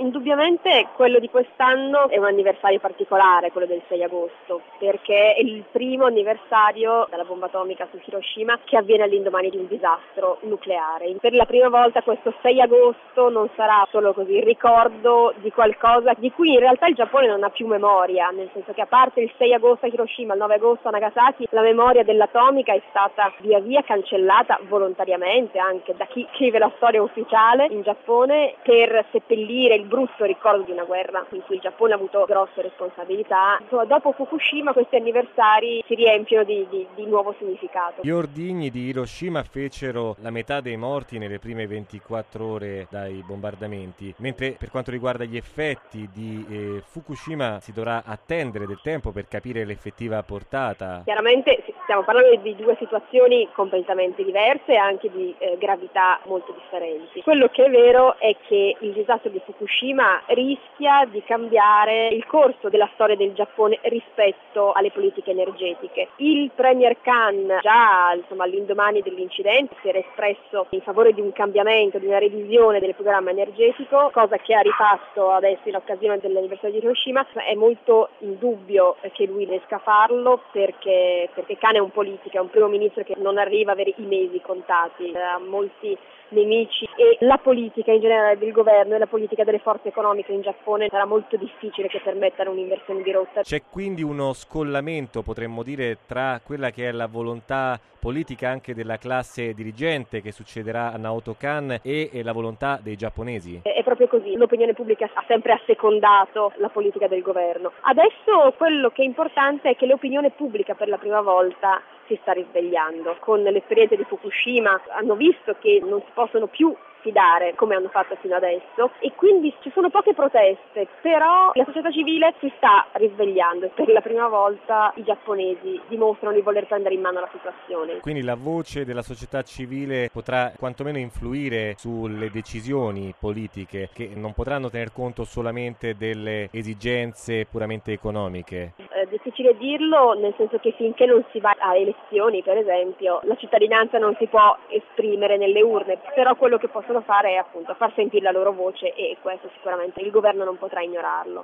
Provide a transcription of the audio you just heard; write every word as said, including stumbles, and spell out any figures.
Indubbiamente quello di quest'anno è un anniversario particolare, quello del sei agosto, perché è il primo anniversario della bomba atomica su Hiroshima che avviene all'indomani di un disastro nucleare. Per la prima volta questo sei agosto non sarà solo così il ricordo di qualcosa di cui in realtà il Giappone non ha più memoria, nel senso che a parte il sei agosto a Hiroshima, il nove agosto a Nagasaki, la memoria dell'atomica è stata via via cancellata volontariamente anche da chi scrive la storia ufficiale in Giappone per seppellire il brutto ricordo di una guerra in cui il Giappone ha avuto grosse responsabilità. Dopo Fukushima questi anniversari si riempiono di, di, di nuovo significato. Gli ordigni di Hiroshima fecero la metà dei morti nelle prime ventiquattro ore dai bombardamenti, mentre per quanto riguarda gli effetti di eh, Fukushima si dovrà attendere del tempo per capire l'effettiva portata. Chiaramente stiamo parlando di due situazioni completamente diverse e anche di eh, gravità molto differenti. Quello che è vero è che il disastro di Fukushima rischia di cambiare il corso della storia del Giappone rispetto alle politiche energetiche. Il Premier Kan già insomma, all'indomani dell'incidente si era espresso in favore di un cambiamento, di una revisione del programma energetico, cosa che ha rifatto adesso in occasione dell'anniversario di Hiroshima. È molto indubbio che lui riesca a farlo perché, perché Kan è un politico, è un primo ministro che non arriva a avere i mesi contati, ha molti nemici e la politica in generale del governo e la politica delle forze economiche in Giappone sarà molto difficile che permettano un'inversione di rotta. C'è quindi uno scollamento, potremmo dire, tra quella che è la volontà politica anche della classe dirigente che succederà a Naoto Kan e la volontà dei giapponesi? È proprio così, l'opinione pubblica ha sempre assecondato la politica del governo. Adesso quello che è importante è che l'opinione pubblica per la prima volta si sta risvegliando. Con l'esperienza di Fukushima hanno visto che non si possono più fidare come hanno fatto fino adesso e quindi ci sono poche proteste, però la società civile si sta risvegliando e per la prima volta i giapponesi dimostrano di voler prendere in mano la situazione. Quindi la voce della società civile potrà quantomeno influire sulle decisioni politiche che non potranno tener conto solamente delle esigenze puramente economiche. È difficile dirlo, nel senso che finché non si va a elezioni, per esempio, la cittadinanza non si può esprimere nelle urne, però quello che possono fare è appunto far sentire la loro voce e questo sicuramente il governo non potrà ignorarlo.